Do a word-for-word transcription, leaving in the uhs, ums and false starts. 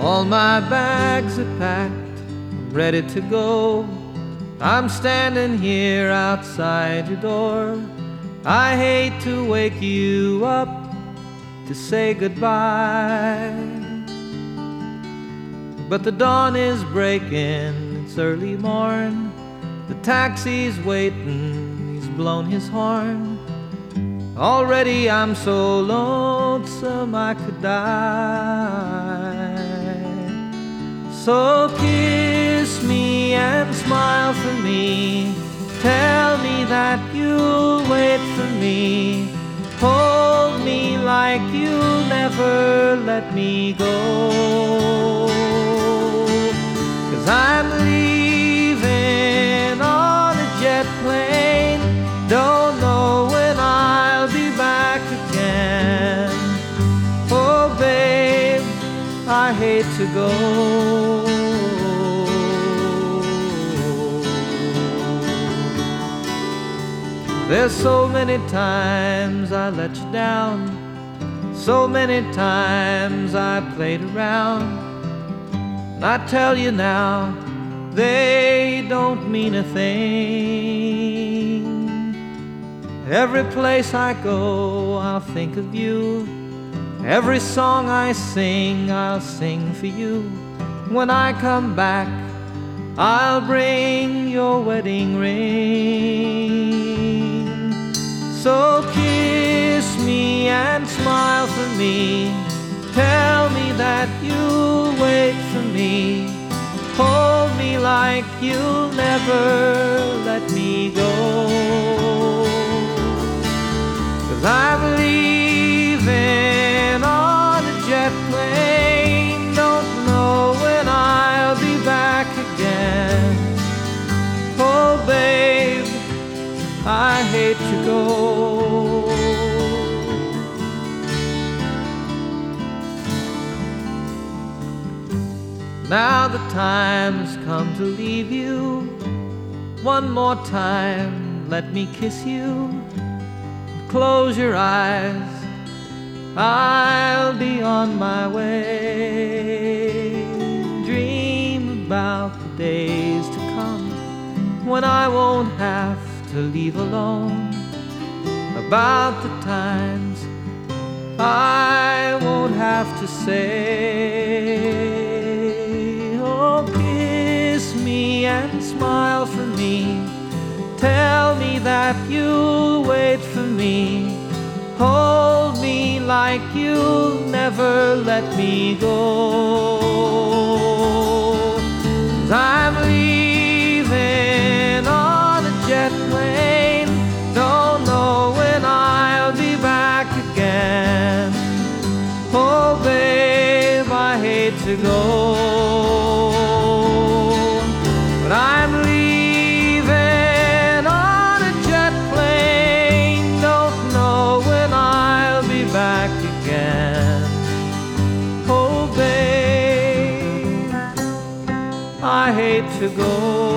All my bags are packed, I'm ready to go. I'm standing here outside your door. I hate to wake you up to say goodbye, but the dawn is breaking, it's early morn. The taxi's waiting, he's blown his horn. Already I'm so lonesome I could die. So kiss me and smile for me. Tell me that you'll wait for me. Hold me like you'll never let me go. 'Cause I'm leaving on a jet plane. Don't know when I'll be back again. Oh babe, I hate to go. There's so many times I let you down, so many times I played around. And I tell you now, they don't mean a thing. Every place I go, I'll think of you. Every song I sing, I'll sing for you. When I come back, I'll bring your wedding ring. So kiss me and smile for me. Tell me that you'll wait for me. Hold me like you'll never let me go. 'Cause I'm leaving on a jet plane. Don't know when I'll be back again. Oh babe, I hate to go. Now the time has come to leave you. One more time, let me kiss you. Close your eyes, I'll be on my way. Dream about the days to come when I won't have to leave alone. About the times I won't have to say. Oh, kiss me and smile for me. Tell me that you'll wait for me. Hold me like you'll never let me go. 'Cause I'm leaving on a jet plane. Don't know when I'll be back again. Oh babe, I hate to go, but I'm leaving on a jet plane. Don't know when I'll be back again. Oh babe, I hate to go.